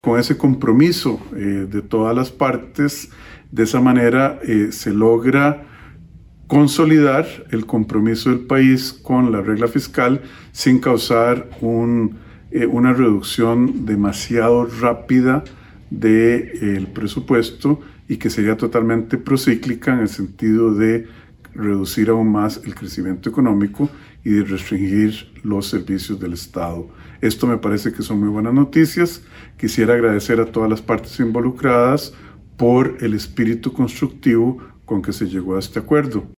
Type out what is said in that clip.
con ese compromiso de todas las partes. De esa manera se logra consolidar el compromiso del país con la regla fiscal sin causar una reducción demasiado rápida del presupuesto y que sería totalmente procíclica en el sentido de reducir aún más el crecimiento económico y de restringir los servicios del Estado. Esto me parece que son muy buenas noticias. Quisiera agradecer a todas las partes involucradas por el espíritu constructivo con que se llegó a este acuerdo.